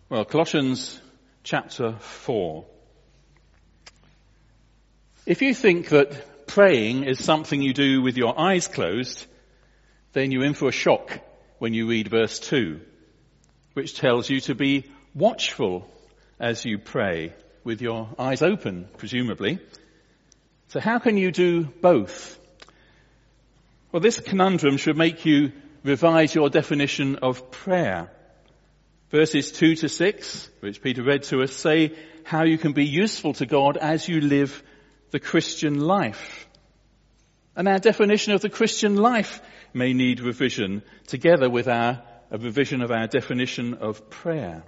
Well, Colossians chapter 4. If you think that praying is something you do with your eyes closed, then you're in for a shock when you read verse 2, which tells you to be watchful as you pray with your eyes open, presumably. So how can you do both? Well, this conundrum should make you revise your definition of prayer. Verses 2 to 6, which Peter read to us, say how you can be useful to God as you live the Christian life. And our definition of the Christian life may need revision together with a revision of our definition of prayer.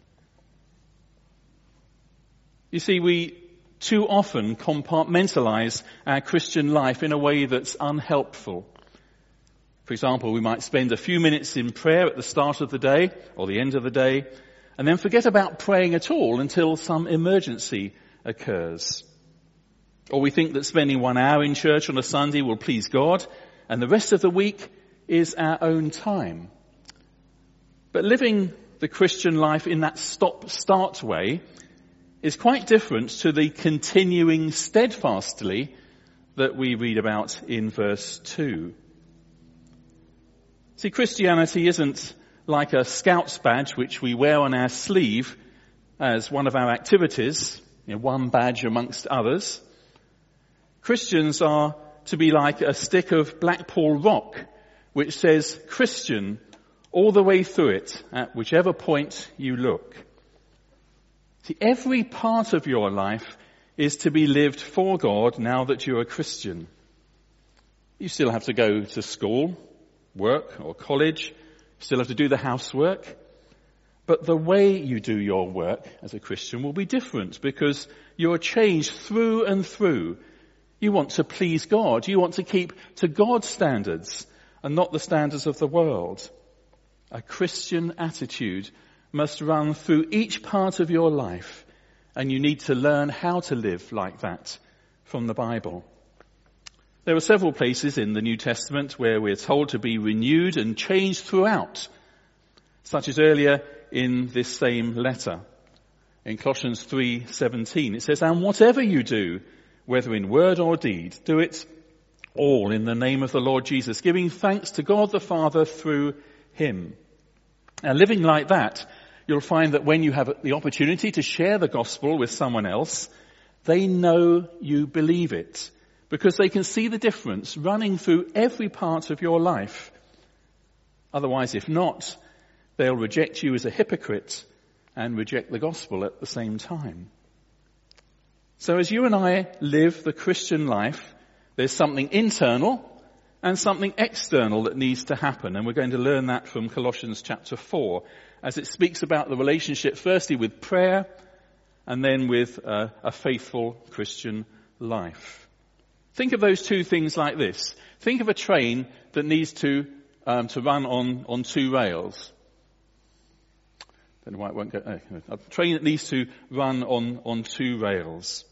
You see, we too often compartmentalize our Christian life in a way that's unhelpful. For example, we might spend a few minutes in prayer at the start of the day or the end of the day and then forget about praying at all until some emergency occurs. Or we think that spending 1 hour in church on a Sunday will please God and the rest of the week is our own time. But living the Christian life in that stop-start way is quite different to the continuing steadfastly that we read about in verse 2. See, Christianity isn't like a Scouts badge which we wear on our sleeve as one of our activities, one badge amongst others. Christians are to be like a stick of Blackpool rock which says Christian all the way through it at whichever point you look. See, every part of your life is to be lived for God now that you're a Christian. You still have to go to school, work or college, you still have to do the housework. But the way you do your work as a Christian will be different because you're changed through and through. You want to please God. You want to keep to God's standards and not the standards of the world. A Christian attitude must run through each part of your life, and you need to learn how to live like that from the Bible. There are several places in the New Testament where we're told to be renewed and changed throughout, such as earlier in this same letter. In Colossians 3:17, it says, "And whatever you do, whether in word or deed, do it all in the name of the Lord Jesus, giving thanks to God the Father through him." Now, living like that, you'll find that when you have the opportunity to share the gospel with someone else, they know you believe it because they can see the difference running through every part of your life. Otherwise, if not, they'll reject you as a hypocrite and reject the gospel at the same time. So as you and I live the Christian life, there's something internal and something external that needs to happen. And we're going to learn that from Colossians chapter 4, as it speaks about the relationship firstly with prayer and then with a faithful Christian life. Think of those two things like this. Think of a train that needs to run on two rails. Don't know why it won't go. A train that needs to run on two rails.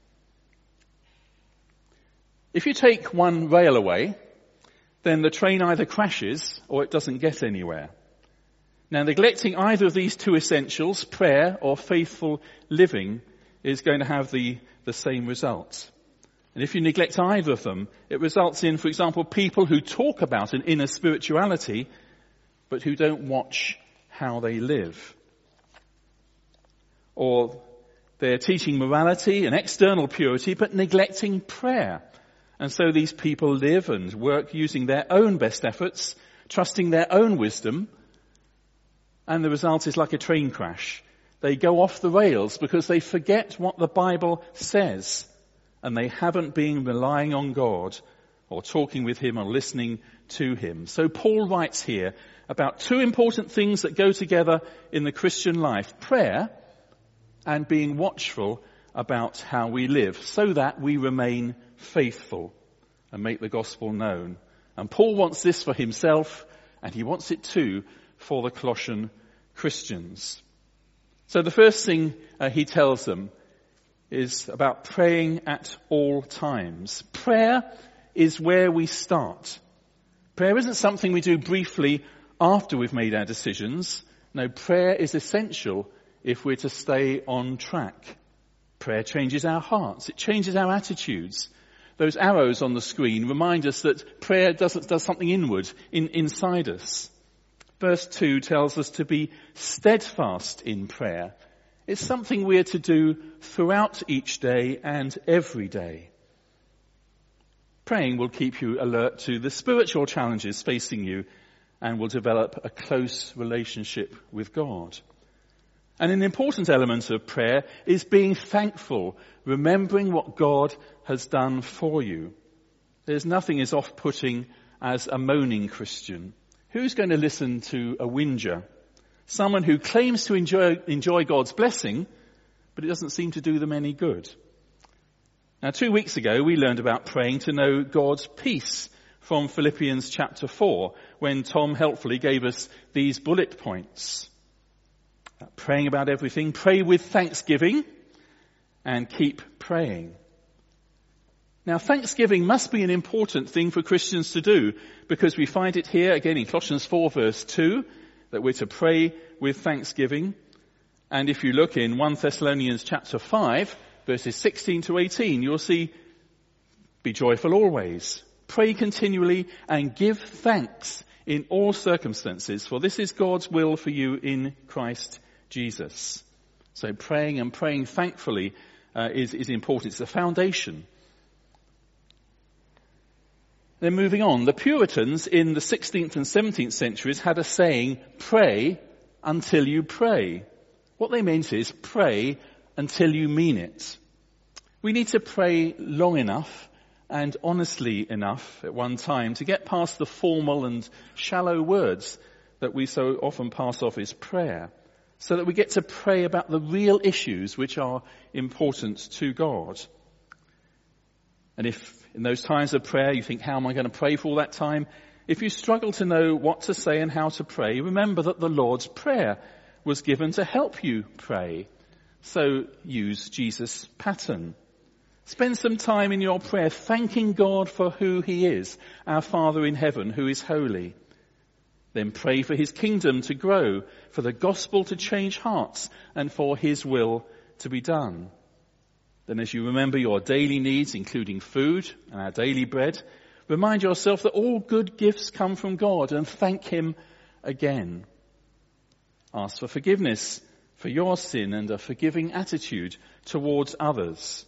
If you take one rail away, then the train either crashes or it doesn't get anywhere. Now, neglecting either of these two essentials, prayer or faithful living, is going to have the same result. And if you neglect either of them, it results in, for example, people who talk about an inner spirituality, but who don't watch how they live. Or they're teaching morality and external purity, but neglecting prayer. And so these people live and work using their own best efforts, trusting their own wisdom, and the result is like a train crash. They go off the rails because they forget what the Bible says, and they haven't been relying on God or talking with him or listening to him. So Paul writes here about two important things that go together in the Christian life: prayer and being watchful about how we live, so that we remain faithful and make the gospel known. And Paul wants this for himself, and he wants it too for the Colossian Christians. So the first thing he tells them is about praying at all times. Prayer is where we start. Prayer isn't something we do briefly after we've made our decisions. No, prayer is essential if we're to stay on track. Prayer changes our hearts. It changes our attitudes. Those arrows on the screen remind us that prayer does something inward, inside us. Verse 2 tells us to be steadfast in prayer. It's something we're to do throughout each day and every day. Praying will keep you alert to the spiritual challenges facing you and will develop a close relationship with God. And an important element of prayer is being thankful, remembering what God has done for you. There's nothing as off-putting as a moaning Christian. Who's going to listen to a whinger? Someone who claims to enjoy God's blessing, but it doesn't seem to do them any good. Now, 2 weeks ago, we learned about praying to know God's peace from Philippians chapter 4, when Tom helpfully gave us these bullet points. Praying about everything, pray with thanksgiving, and keep praying. Now, thanksgiving must be an important thing for Christians to do, because we find it here again in Colossians 4 verse 2, that we're to pray with thanksgiving. And if you look in 1 Thessalonians chapter 5, verses 16 to 18, you'll see, be joyful always, pray continually, and give thanks in all circumstances, for this is God's will for you in Christ Jesus. So praying and praying thankfully is important. It's the foundation. Then moving on, the Puritans in the 16th and 17th centuries had a saying, pray until you pray. What they meant is pray until you mean it. We need to pray long enough and honestly enough at one time to get past the formal and shallow words that we so often pass off as prayer, so that we get to pray about the real issues which are important to God. And if in those times of prayer you think, how am I going to pray for all that time? If you struggle to know what to say and how to pray, remember that the Lord's Prayer was given to help you pray. So use Jesus' pattern. Spend some time in your prayer thanking God for who he is, our Father in heaven, who is holy. Then pray for his kingdom to grow, for the gospel to change hearts, and for his will to be done. Then as you remember your daily needs, including food and our daily bread, remind yourself that all good gifts come from God and thank him again. Ask for forgiveness for your sin and a forgiving attitude towards others.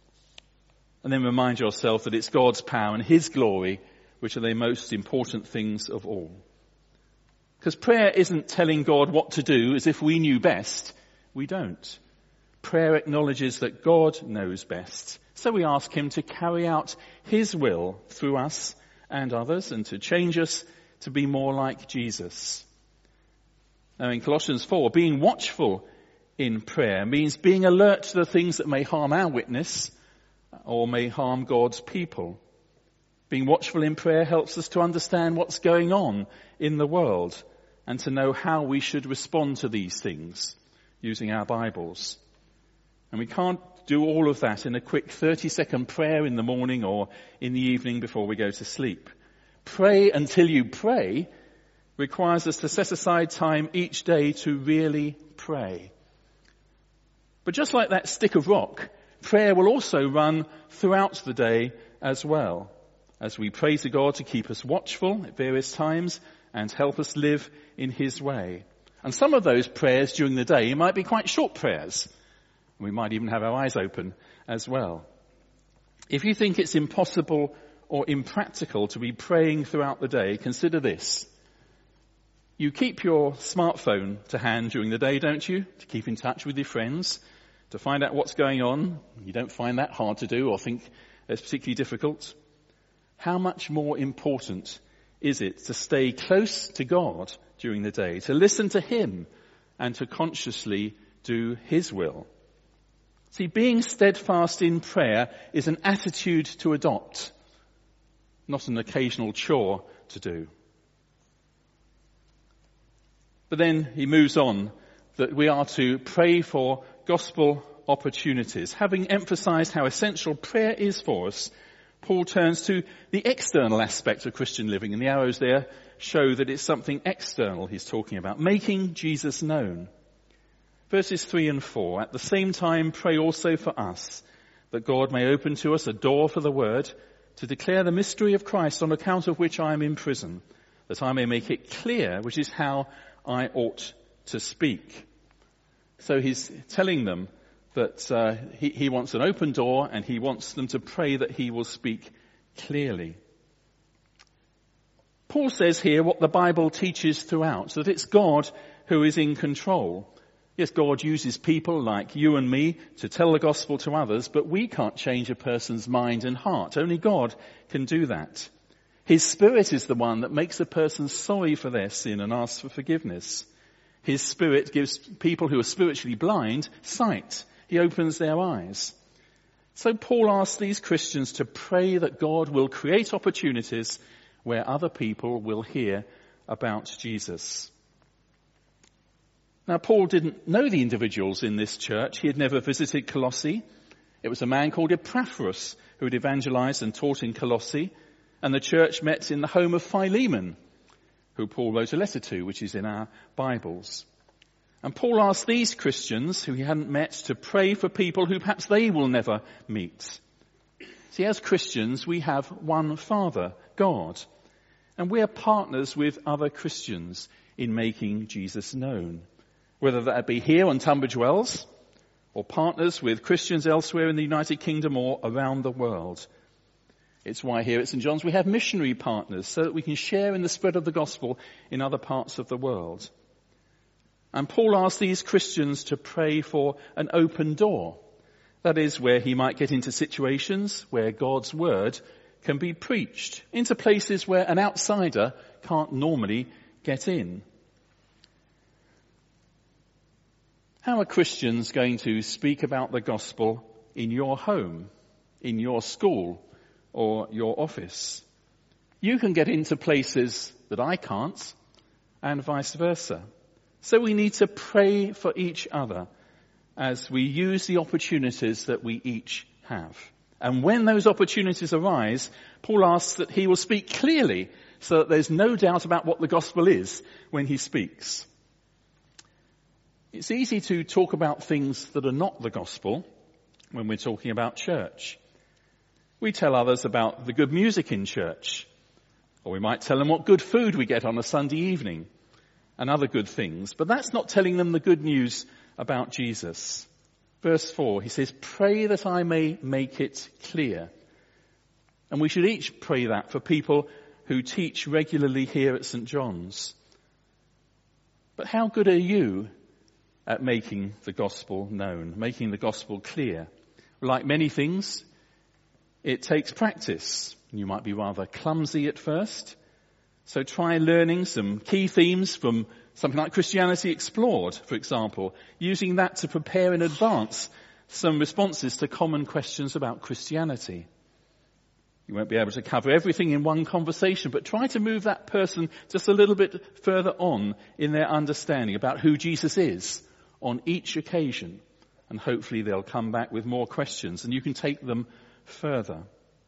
And then remind yourself that it's God's power and his glory which are the most important things of all. Because prayer isn't telling God what to do as if we knew best. We don't. Prayer acknowledges that God knows best. So we ask him to carry out his will through us and others and to change us to be more like Jesus. Now in Colossians 4, being watchful in prayer means being alert to the things that may harm our witness or may harm God's people. Being watchful in prayer helps us to understand what's going on in the world and to know how we should respond to these things using our Bibles. And we can't do all of that in a quick 30-second prayer in the morning or in the evening before we go to sleep. Pray until you pray requires us to set aside time each day to really pray. But just like that stick of rock, prayer will also run throughout the day as well, as we pray to God to keep us watchful at various times and help us live in his way. And some of those prayers during the day might be quite short prayers. We might even have our eyes open as well. If you think it's impossible or impractical to be praying throughout the day, consider this. You keep your smartphone to hand during the day, don't you? To keep in touch with your friends, to find out what's going on. You don't find that hard to do or think it's particularly difficult. How much more important is it to stay close to God during the day, to listen to him and to consciously do his will? See, being steadfast in prayer is an attitude to adopt, not an occasional chore to do. But then he moves on that we are to pray for gospel opportunities. Having emphasized how essential prayer is for us, Paul turns to the external aspect of Christian living, and the arrows there show that it's something external he's talking about, making Jesus known. Verses 3 and 4, at the same time pray also for us, that God may open to us a door for the word, to declare the mystery of Christ, on account of which I am in prison, that I may make it clear, which is how I ought to speak. So he's telling them that he wants an open door, and he wants them to pray that he will speak clearly. Paul says here what the Bible teaches throughout, that it's God who is in control. Yes, God uses people like you and me to tell the gospel to others, but we can't change a person's mind and heart. Only God can do that. His Spirit is the one that makes a person sorry for their sin and asks for forgiveness. His Spirit gives people who are spiritually blind sight. He opens their eyes. So Paul asks these Christians to pray that God will create opportunities where other people will hear about Jesus. Now, Paul didn't know the individuals in this church. He had never visited Colossae. It was a man called Epaphras who had evangelized and taught in Colossae, and the church met in the home of Philemon, who Paul wrote a letter to, which is in our Bibles. And Paul asked these Christians who he hadn't met to pray for people who perhaps they will never meet. See, as Christians, we have one Father, God, and we are partners with other Christians in making Jesus known, whether that be here on Tunbridge Wells or partners with Christians elsewhere in the United Kingdom or around the world. It's why here at St. John's we have missionary partners so that we can share in the spread of the gospel in other parts of the world. And Paul asked these Christians to pray for an open door. That is, where he might get into situations where God's word can be preached, into places where an outsider can't normally get in. How are Christians going to speak about the gospel in your home, in your school, or your office? You can get into places that I can't, and vice versa. So we need to pray for each other as we use the opportunities that we each have. And when those opportunities arise, Paul asks that he will speak clearly so that there's no doubt about what the gospel is when he speaks. It's easy to talk about things that are not the gospel when we're talking about church. We tell others about the good music in church, or we might tell them what good food we get on a Sunday evening and other good things, but that's not telling them the good news about Jesus. Verse 4, he says, pray that I may make it clear. And we should each pray that for people who teach regularly here at St. John's. But how good are you at making the gospel known, making the gospel clear? Like many things, it takes practice. You might be rather clumsy at first. So try learning some key themes from something like Christianity Explored, for example, using that to prepare in advance some responses to common questions about Christianity. You won't be able to cover everything in one conversation, but try to move that person just a little bit further on in their understanding about who Jesus is on each occasion. And hopefully they'll come back with more questions and you can take them further.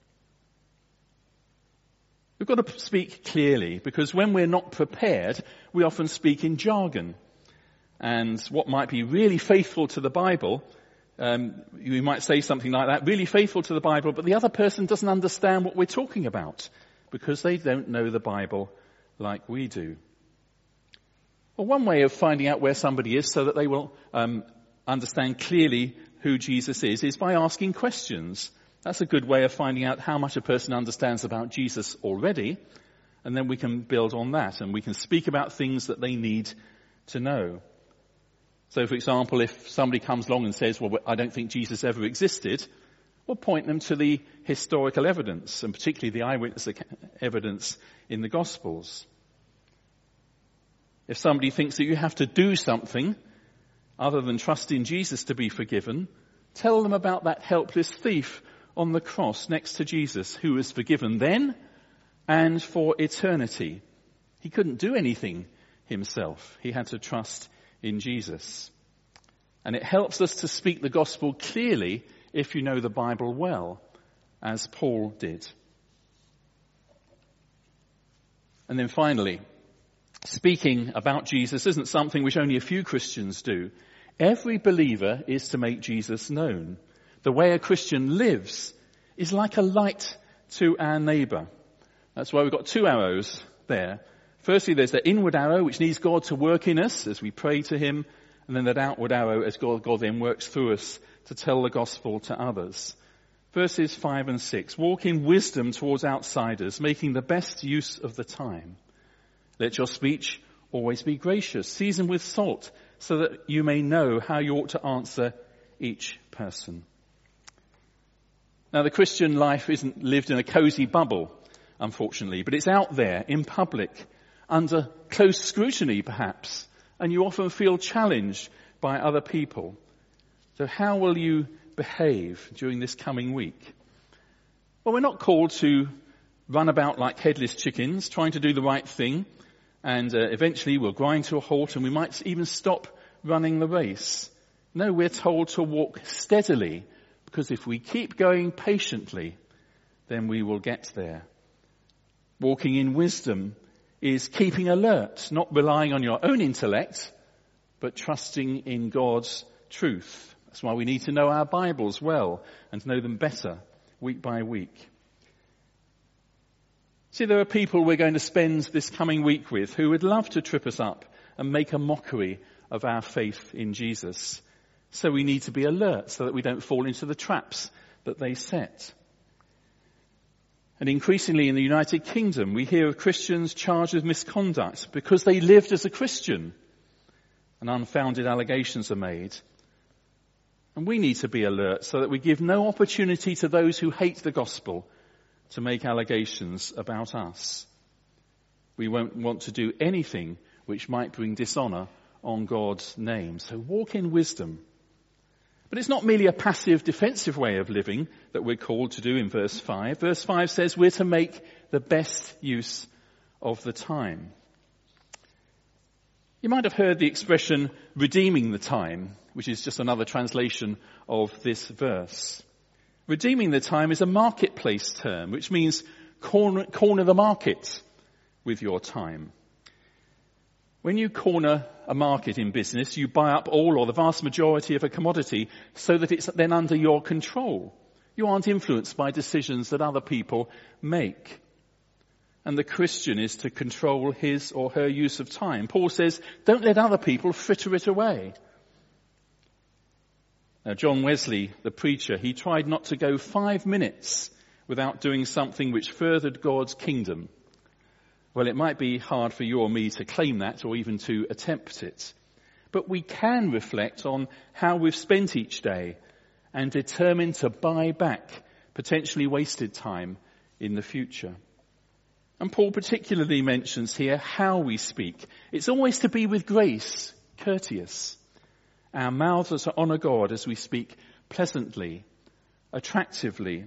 We've got to speak clearly, because when we're not prepared, we often speak in jargon. And what might be really faithful to the Bible, you might say something like that, really faithful to the Bible, but the other person doesn't understand what we're talking about because they don't know the Bible like we do. Well, one way of finding out where somebody is so that they will understand clearly who Jesus is by asking questions. That's a good way of finding out how much a person understands about Jesus already, and then we can build on that and we can speak about things that they need to know. So, for example, if somebody comes along and says, well, I don't think Jesus ever existed, we'll point them to the historical evidence, and particularly the eyewitness evidence in the Gospels. If somebody thinks that you have to do something other than trust in Jesus to be forgiven, tell them about that helpless thief on the cross next to Jesus, who was forgiven then and for eternity. He couldn't do anything himself. He had to trust in Jesus. And it helps us to speak the gospel clearly if you know the Bible well, as Paul did. And then finally, speaking about Jesus isn't something which only a few Christians do. Every believer is to make Jesus known. The way a Christian lives is like a light to our neighbour. That's why we've got two arrows there. Firstly, there's the inward arrow, which needs God to work in us as we pray to him, and then that outward arrow as God then works through us to tell the gospel to others. Verses 5 and 6, walk in wisdom towards outsiders, making the best use of the time. Let your speech always be gracious, seasoned with salt, so that you may know how you ought to answer each person. Now, the Christian life isn't lived in a cosy bubble, unfortunately, but it's out there in public, under close scrutiny perhaps, and you often feel challenged by other people. So how will you behave during this coming week? Well, we're not called to run about like headless chickens, trying to do the right thing, and eventually we'll grind to a halt and we might even stop running the race. No, we're told to walk steadily, because if we keep going patiently, then we will get there. Walking in wisdom is keeping alert, not relying on your own intellect, but trusting in God's truth. That's why we need to know our Bibles well and know them better week by week. See, there are people we're going to spend this coming week with who would love to trip us up and make a mockery of our faith in Jesus. So we need to be alert so that we don't fall into the traps that they set. And increasingly in the United Kingdom, we hear of Christians charged with misconduct because they lived as a Christian, and unfounded allegations are made. And we need to be alert so that we give no opportunity to those who hate the gospel to make allegations about us. We won't want to do anything which might bring dishonour on God's name. So walk in wisdom. But it's not merely a passive, defensive way of living that we're called to do in verse 5. Verse 5 says we're to make the best use of the time. You might have heard the expression redeeming the time, which is just another translation of this verse. Redeeming the time is a marketplace term, which means corner the market with your time. When you corner a market in business, you buy up all or the vast majority of a commodity so that it's then under your control. You aren't influenced by decisions that other people make. And the Christian is to control his or her use of time. Paul says, don't let other people fritter it away. Now, John Wesley, the preacher, he tried not to go 5 minutes without doing something which furthered God's kingdom. Well, it might be hard for you or me to claim that or even to attempt it. But we can reflect on how we've spent each day and determine to buy back potentially wasted time in the future. And Paul particularly mentions here how we speak. It's always to be with grace, courteous. Our mouths are to honour God as we speak pleasantly, attractively.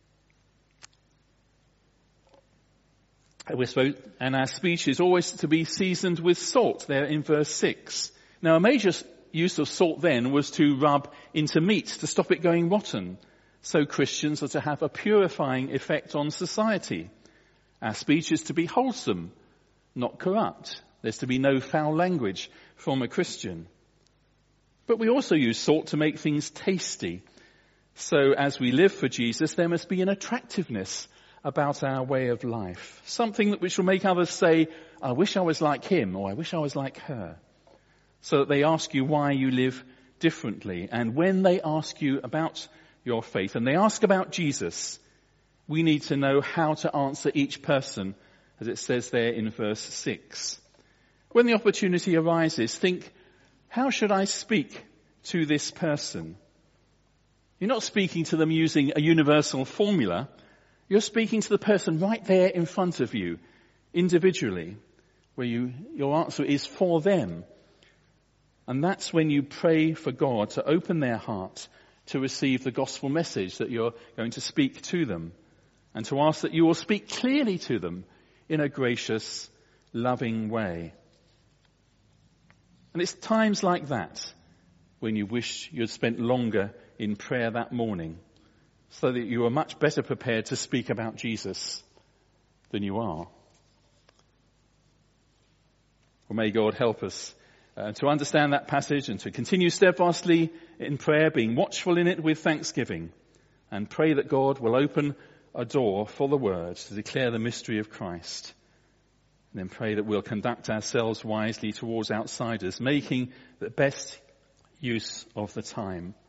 And our speech is always to be seasoned with salt, there in verse 6. Now, a major use of salt then was to rub into meat to stop it going rotten. So Christians are to have a purifying effect on society. Our speech is to be wholesome, not corrupt. There's to be no foul language from a Christian. But we also use salt to make things tasty. So as we live for Jesus, there must be an attractiveness about our way of life. Something which will make others say, I wish I was like him, or I wish I was like her. So that they ask you why you live differently. And when they ask you about your faith, and they ask about Jesus, we need to know how to answer each person, as it says there in verse 6. When the opportunity arises, think, how should I speak to this person? You're not speaking to them using a universal formula. You're speaking to the person right there in front of you, individually, where your answer is for them. And that's when you pray for God to open their heart to receive the gospel message that you're going to speak to them, and to ask that you will speak clearly to them in a gracious, loving way. And it's times like that when you wish you had spent longer in prayer that morning, so that you are much better prepared to speak about Jesus than you are. Well, may God help us to understand that passage and to continue steadfastly in prayer, being watchful in it with thanksgiving, and pray that God will open a door for the word to declare the mystery of Christ. And then pray that we'll conduct ourselves wisely towards outsiders, making the best use of the time.